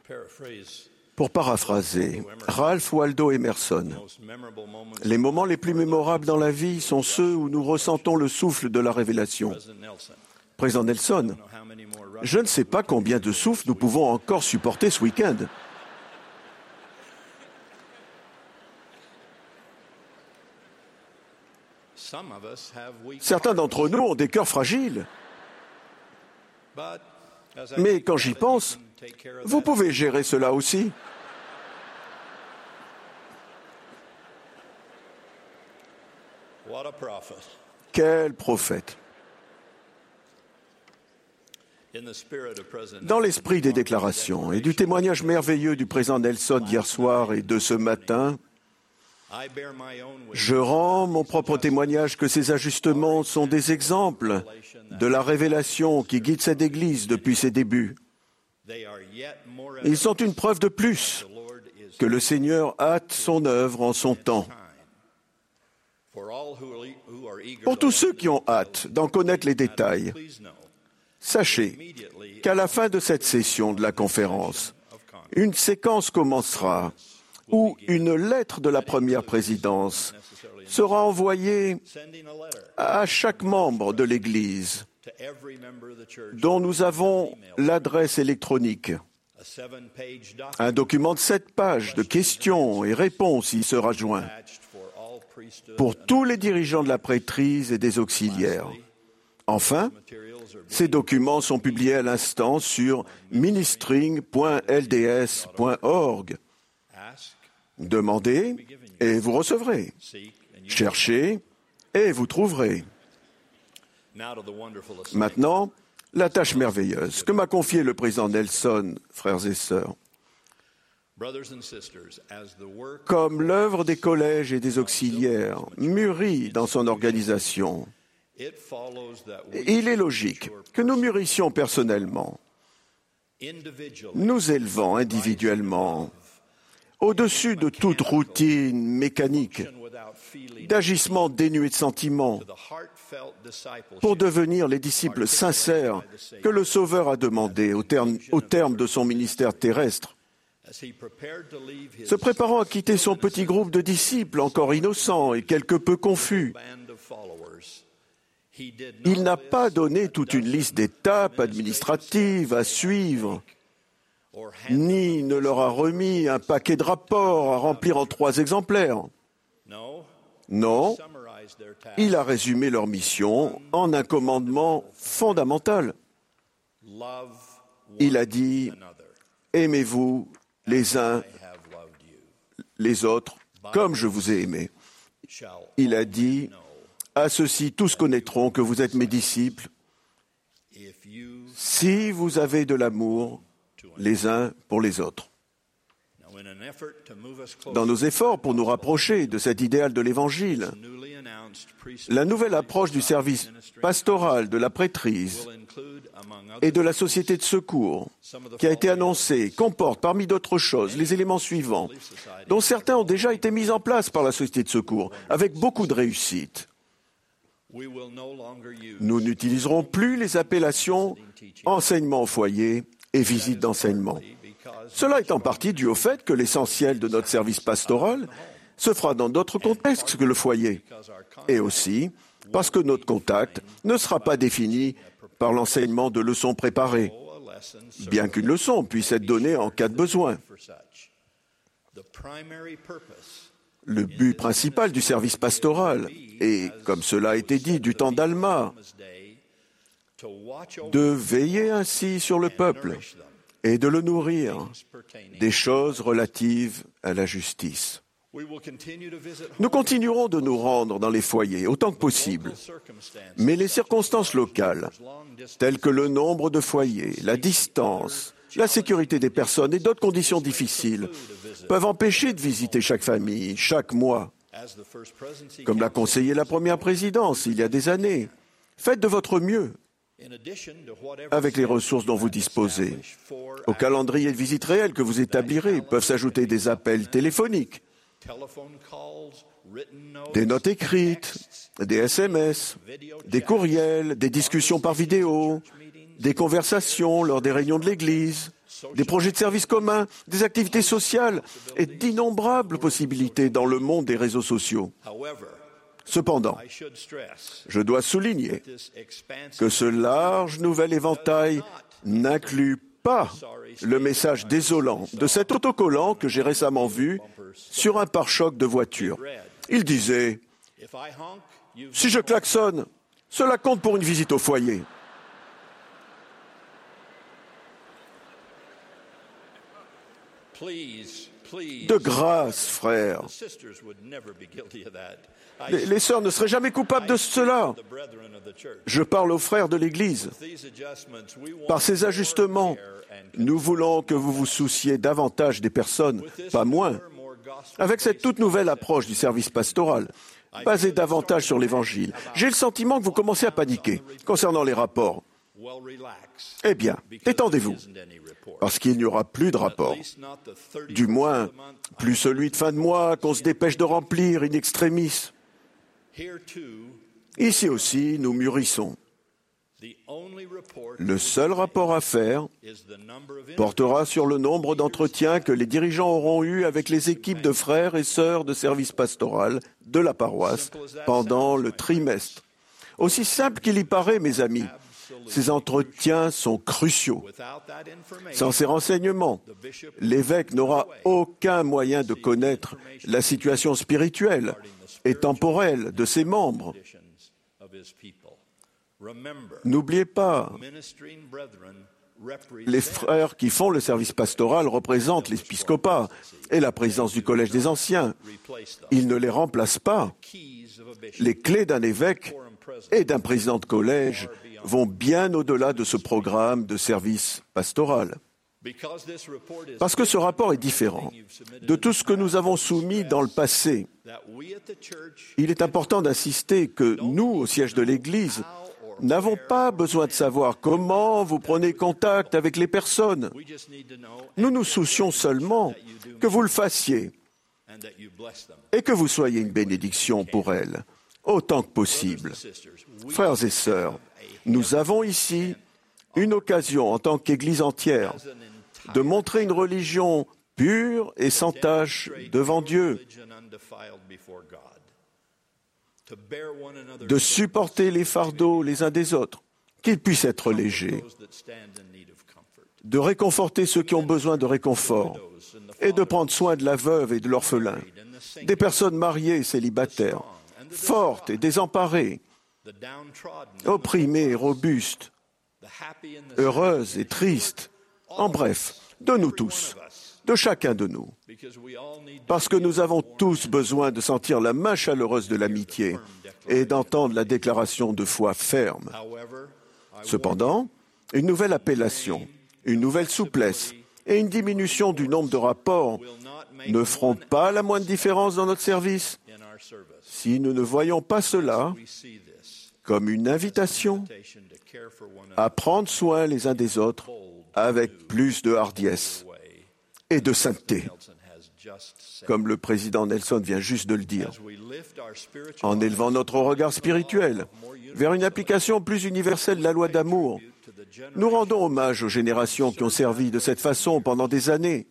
Pour paraphraser Ralph Waldo Emerson, les moments les plus mémorables dans la vie sont ceux où nous ressentons le souffle de la révélation. Président Nelson, je ne sais pas combien de souffles nous pouvons encore supporter ce week-end. Certains d'entre nous ont des cœurs fragiles. Mais quand j'y pense, vous pouvez gérer cela aussi. Quel prophète! Dans l'esprit des déclarations et du témoignage merveilleux du président Nelson d'hier soir et de ce matin, je rends mon propre témoignage que ces ajustements sont des exemples de la révélation qui guide cette Église depuis ses débuts. Ils sont une preuve de plus que le Seigneur hâte son œuvre en son temps. Pour tous ceux qui ont hâte d'en connaître les détails, sachez qu'à la fin de cette session de la conférence, une séquence commencera où une lettre de la première présidence sera envoyée à chaque membre de l'Église dont nous avons l'adresse électronique. Un document de 7 pages de questions et réponses y sera joint pour tous les dirigeants de la prêtrise et des auxiliaires. Enfin, ces documents sont publiés à l'instant sur ministering.lds.org. Demandez et vous recevrez. Cherchez et vous trouverez. Maintenant, la tâche merveilleuse que m'a confiée le président Nelson, frères et sœurs. Comme l'œuvre des collèges et des auxiliaires mûrit dans son organisation, il est logique que nous mûrissions personnellement, nous élevant individuellement, au-dessus de toute routine mécanique, d'agissement dénué de sentiments, pour devenir les disciples sincères que le Sauveur a demandé au terme de son ministère terrestre. Se préparant à quitter son petit groupe de disciples encore innocents et quelque peu confus, il n'a pas donné toute une liste d'étapes administratives à suivre, ni ne leur a remis un paquet de rapports à remplir en 3 exemplaires. Non, il a résumé leur mission en un commandement fondamental. Il a dit « Aimez-vous les uns les autres comme je vous ai aimés ». Il a dit « À ceux-ci tous connaîtront que vous êtes mes disciples si vous avez de l'amour les uns pour les autres ». Dans nos efforts pour nous rapprocher de cet idéal de l'Évangile, la nouvelle approche du service pastoral de la prêtrise et de la société de secours qui a été annoncée comporte parmi d'autres choses les éléments suivants, dont certains ont déjà été mis en place par la société de secours avec beaucoup de réussite. Nous n'utiliserons plus les appellations enseignement au foyer et visite d'enseignement. Cela est en partie dû au fait que l'essentiel de notre service pastoral se fera dans d'autres contextes que le foyer, et aussi parce que notre contact ne sera pas défini par l'enseignement de leçons préparées, bien qu'une leçon puisse être donnée en cas de besoin. Le but principal du service pastoral est, comme cela a été dit du temps d'Alma, de veiller ainsi sur le peuple et de le nourrir des choses relatives à la justice. Nous continuerons de nous rendre dans les foyers autant que possible, mais les circonstances locales, telles que le nombre de foyers, la distance, la sécurité des personnes et d'autres conditions difficiles, peuvent empêcher de visiter chaque famille, chaque mois. Comme l'a conseillé la première présidence il y a des années, faites de votre mieux avec les ressources dont vous disposez. Au calendrier de visite réelle que vous établirez peuvent s'ajouter des appels téléphoniques, des notes écrites, des SMS, des courriels, des discussions par vidéo, des conversations lors des réunions de l'Église, des projets de services communs, des activités sociales et d'innombrables possibilités dans le monde des réseaux sociaux. Cependant, je dois souligner que ce large nouvel éventail n'inclut pas le message désolant de cet autocollant que j'ai récemment vu sur un pare-choc de voiture. Il disait « Si je klaxonne, cela compte pour une visite au foyer. » De grâce, frères. Les sœurs ne seraient jamais coupables de cela. Je parle aux frères de l'Église. Par ces ajustements, nous voulons que vous vous souciez davantage des personnes, pas moins. Avec cette toute nouvelle approche du service pastoral, basée davantage sur l'Évangile, j'ai le sentiment que vous commencez à paniquer concernant les rapports. Eh bien, détendez-vous, parce qu'il n'y aura plus de rapport. Du moins, plus celui de fin de mois qu'on se dépêche de remplir in extremis. Ici aussi, nous mûrissons. Le seul rapport à faire portera sur le nombre d'entretiens que les dirigeants auront eus avec les équipes de frères et sœurs de service pastoral de la paroisse pendant le trimestre. Aussi simple qu'il y paraît, mes amis, ces entretiens sont cruciaux. Sans ces renseignements, l'évêque n'aura aucun moyen de connaître la situation spirituelle et temporelle de ses membres. N'oubliez pas, les frères qui font le service pastoral représentent l'épiscopat et la présidence du Collège des Anciens. Ils ne les remplacent pas. Les clés d'un évêque et d'un président de collège vont bien au-delà de ce programme de service pastoral. Parce que ce rapport est différent de tout ce que nous avons soumis dans le passé. Il est important d'insister que nous, au siège de l'Église, n'avons pas besoin de savoir comment vous prenez contact avec les personnes. Nous nous soucions seulement que vous le fassiez et que vous soyez une bénédiction pour elles, autant que possible. Frères et sœurs, nous avons ici une occasion, en tant qu'Église entière, de montrer une religion pure et sans tache devant Dieu, de supporter les fardeaux les uns des autres, qu'ils puissent être légers, de réconforter ceux qui ont besoin de réconfort et de prendre soin de la veuve et de l'orphelin, des personnes mariées et célibataires, fortes et désemparées, opprimées et robustes, heureuses et tristes, en bref, de nous tous, de chacun de nous, parce que nous avons tous besoin de sentir la main chaleureuse de l'amitié et d'entendre la déclaration de foi ferme. Cependant, une nouvelle appellation, une nouvelle souplesse et une diminution du nombre de rapports ne feront pas la moindre différence dans notre service si nous ne voyons pas cela comme une invitation à prendre soin les uns des autres avec plus de hardiesse et de sainteté, comme le président Nelson vient juste de le dire, en élevant notre regard spirituel vers une application plus universelle de la loi d'amour. Nous rendons hommage aux générations qui ont servi de cette façon pendant des années.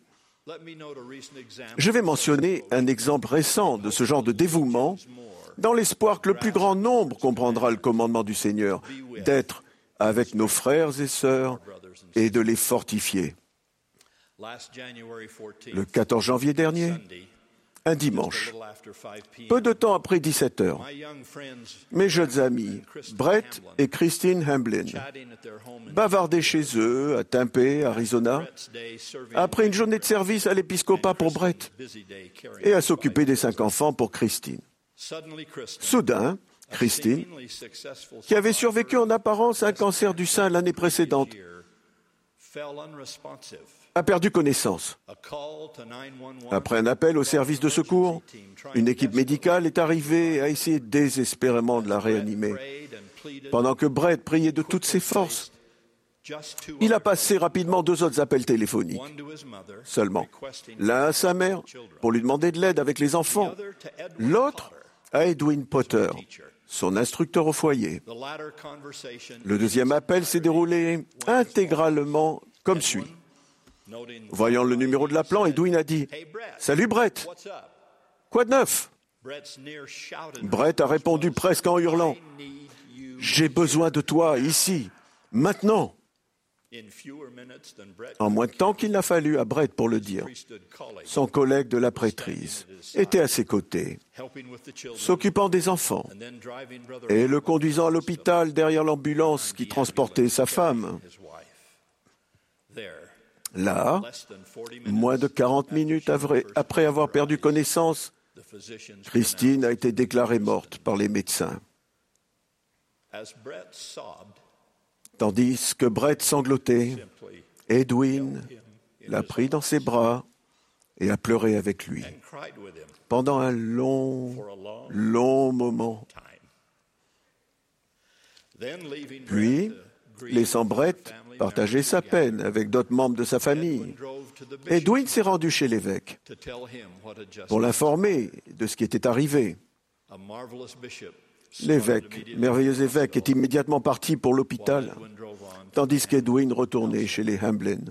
Je vais mentionner un exemple récent de ce genre de dévouement dans l'espoir que le plus grand nombre comprendra le commandement du Seigneur d'être avec nos frères et sœurs et de les fortifier. Le 14 janvier dernier, un dimanche, peu de temps après 17 heures, mes jeunes amis, Brett et Christine Hamblin, bavardaient chez eux, à Tempe, Arizona, après une journée de service à l'épiscopat pour Brett et à s'occuper des 5 enfants pour Christine. Soudain, Christine, qui avait survécu en apparence à un cancer du sein l'année précédente, a perdu connaissance. Après un appel au service de secours, une équipe médicale est arrivée et a essayé désespérément de la réanimer. Pendant que Brett priait de toutes ses forces, il a passé rapidement 2 autres appels téléphoniques, seulement. L'un à sa mère, pour lui demander de l'aide avec les enfants. L'autre à Edwin Potter, son instructeur au foyer. Le deuxième appel s'est déroulé intégralement comme suit. Voyant le numéro de l'appelant, Edwin a dit « Salut Brett, quoi de neuf ?» Brett a répondu presque en hurlant « J'ai besoin de toi ici, maintenant !» En moins de temps qu'il n'a fallu à Brett pour le dire, son collègue de la prêtrise était à ses côtés, s'occupant des enfants et le conduisant à l'hôpital derrière l'ambulance qui transportait sa femme. Là, moins de 40 minutes après avoir perdu connaissance, Christine a été déclarée morte par les médecins. Tandis que Brett sanglotait, Edwin l'a pris dans ses bras et a pleuré avec lui pendant un long moment. Puis, laissant Brett partager sa peine avec d'autres membres de sa famille, Edwin s'est rendu chez l'évêque pour l'informer de ce qui était arrivé. L'évêque, merveilleux évêque, est immédiatement parti pour l'hôpital, tandis qu'Edwin retournait chez les Hamblin.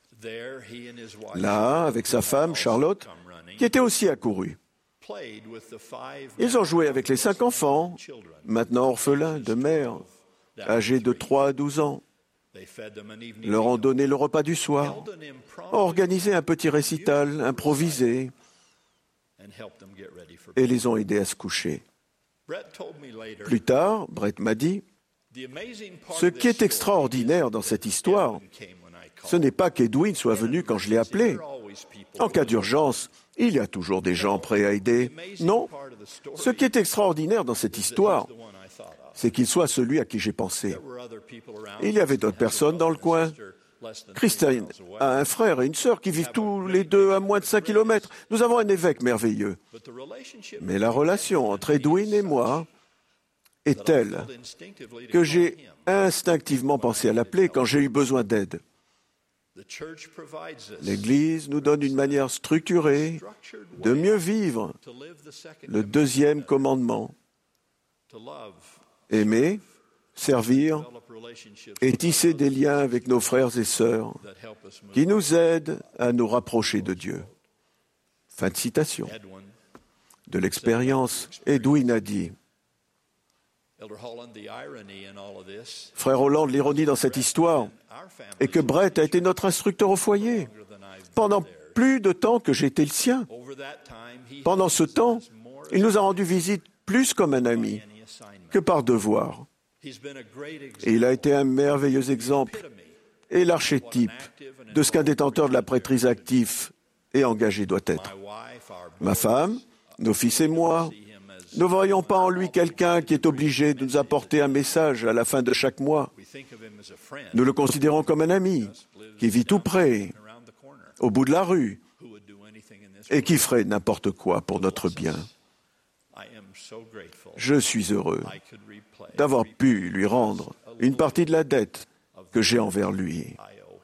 Là, avec sa femme, Charlotte, qui était aussi accourue. Ils ont joué avec les 5 enfants, maintenant orphelins de mère, âgés de 3 à 12 ans. Leur ont donné le repas du soir, ont organisé un petit récital improvisé et les ont aidés à se coucher. Plus tard, Brett m'a dit, ce qui est extraordinaire dans cette histoire, ce n'est pas qu'Edwin soit venu quand je l'ai appelé. En cas d'urgence, il y a toujours des gens prêts à aider. Non, ce qui est extraordinaire dans cette histoire, c'est qu'il soit celui à qui j'ai pensé. Il y avait d'autres personnes dans le coin. Christine a un frère et une sœur qui vivent tous les deux à moins de 5 kilomètres. Nous avons un évêque merveilleux. Mais la relation entre Edwin et moi est telle que j'ai instinctivement pensé à l'appeler quand j'ai eu besoin d'aide. L'Église nous donne une manière structurée de mieux vivre le 2e commandement. Aimer, servir et tisser des liens avec nos frères et sœurs qui nous aident à nous rapprocher de Dieu. Fin de citation. De l'expérience, Edwin a dit, Frère Holland, l'ironie dans cette histoire est que Brett a été notre instructeur au foyer pendant plus de temps que j'ai été le sien. Pendant ce temps, il nous a rendu visite plus comme un ami que par devoir. Et il a été un merveilleux exemple et l'archétype de ce qu'un détenteur de la prêtrise actif et engagé doit être. Ma femme, nos fils et moi, ne voyons pas en lui quelqu'un qui est obligé de nous apporter un message à la fin de chaque mois. Nous le considérons comme un ami qui vit tout près, au bout de la rue, et qui ferait n'importe quoi pour notre bien. Je suis heureux d'avoir pu lui rendre une partie de la dette que j'ai envers lui.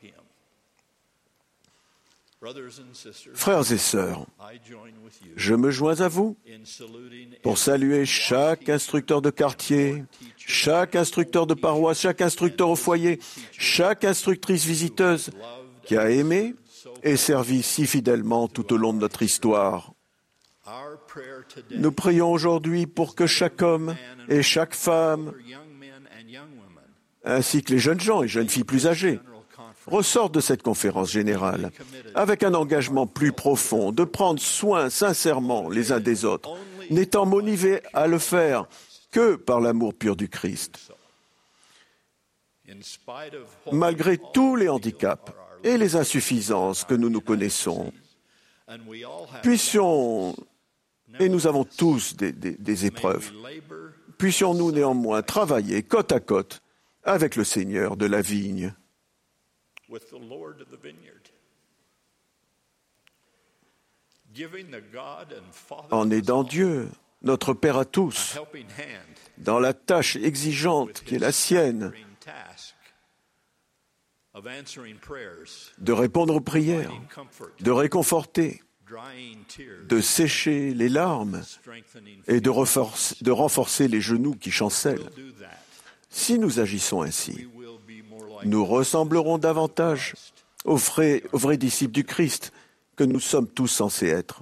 Frères et sœurs, je me joins à vous pour saluer chaque instructeur de quartier, chaque instructeur de paroisse, chaque instructeur au foyer, chaque instructrice visiteuse qui a aimé et servi si fidèlement tout au long de notre histoire. Nous prions aujourd'hui pour que chaque homme et chaque femme, ainsi que les jeunes gens et jeunes filles plus âgées, ressortent de cette conférence générale avec un engagement plus profond de prendre soin sincèrement les uns des autres, n'étant motivés à le faire que par l'amour pur du Christ. Malgré tous les handicaps et les insuffisances que nous connaissons, puissions, et nous avons tous des épreuves, puissions-nous néanmoins travailler côte à côte avec le Seigneur de la vigne. En aidant Dieu, notre Père à tous, dans la tâche exigeante qui est la sienne, de répondre aux prières, de réconforter, de sécher les larmes et de renforcer les genoux qui chancellent. Si nous agissons ainsi, nous ressemblerons davantage aux vrais disciples du Christ que nous sommes tous censés être.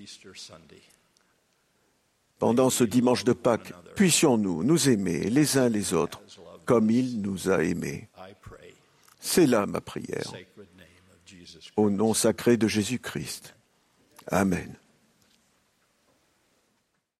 Pendant ce dimanche de Pâques, puissions-nous nous aimer les uns les autres comme il nous a aimés. C'est là ma prière. Au nom sacré de Jésus-Christ. Amen.